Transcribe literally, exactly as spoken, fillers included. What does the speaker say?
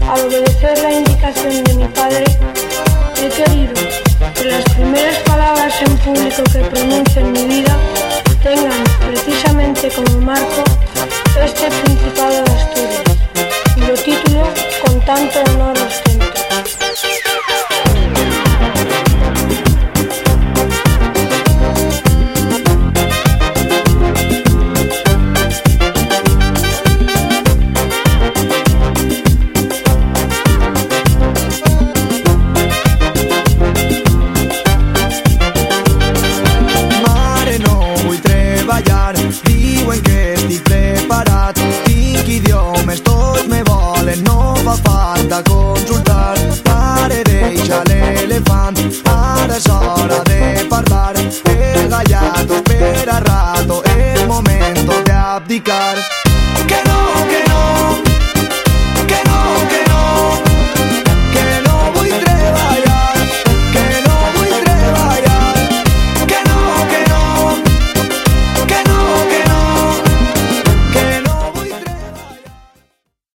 Al obedecer la indicación de mi padre, he querido que las primeras palabras en público que pronuncie en mi vida tengan precisamente como marco este Principado de Asturias.